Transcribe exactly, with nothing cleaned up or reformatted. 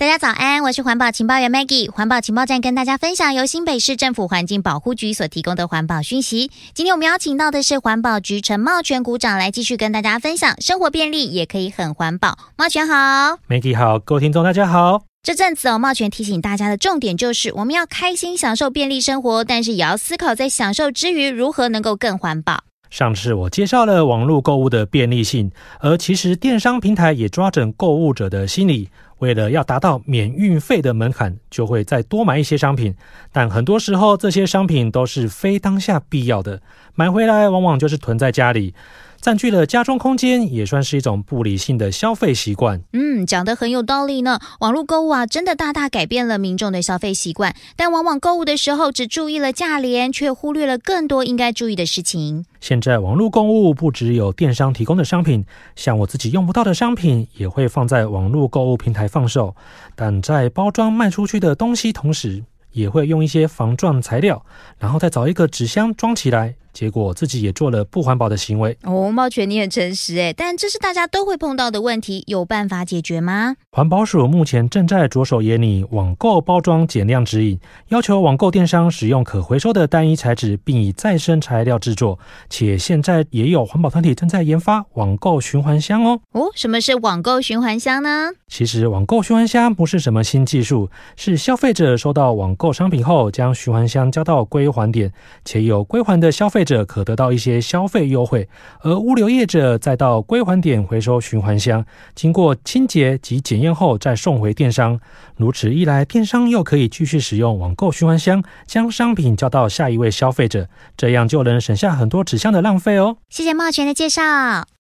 大家早安，我是环保情报员 Maggie。环保情报站跟大家分享由新北市政府环境保护局所提供的环保讯息。今天我们邀请到的是环保局陈茂全股长来继续跟大家分享，生活便利也可以很环保。茂全好。 Maggie 好，各位听众大家好。 这阵子哦，茂全提醒大家的重点就是我们要开心享受便利生活，但是也要思考在享受之余如何能够更环保。 上次我介绍了网络购物的便利性，而其实电商平台也抓准购物者的心理，为了要达到免运费的门槛，就会再多买一些商品，但很多时候这些商品都是非当下必要的，买回来往往就是囤在家里，占据了家中空间，也算是一种不理性的消费习惯。 嗯，讲得很有道理呢。网络购物啊，真的大大改变了民众的消费习惯，但往往购物的时候只注意了价廉，却忽略了更多应该注意的事情。 现在网络购物不只有电商提供的商品，像我自己用不到的商品也会放在网络购物平台放售，但在包装卖出去的东西同时，也会用一些防撞材料，然后再找一个纸箱装起来，结果自己也做了不环保的行为。 哦，茂全你很诚实耶，但这是大家都会碰到的问题，有办法解决吗？ 环保署目前正在着手研拟网购包装减量指引，要求网购电商使用可回收的单一材质，并以再生材料制作，且现在也有环保团体正在研发网购循环箱哦。 哦，什么是网购循环箱呢？ 其实网购循环箱不是什么新技术，是消费者收到网购商品后，将循环箱交到归还点，且有归还的消费者可得到一些消费优惠，而物流业者再到归还点回收循环箱，经过清洁及检验后再送回电商。如此一来，电商又可以继续使用网购循环箱，将商品交到下一位消费者，这样就能省下很多纸箱的浪费哦。 谢谢茂全的介绍。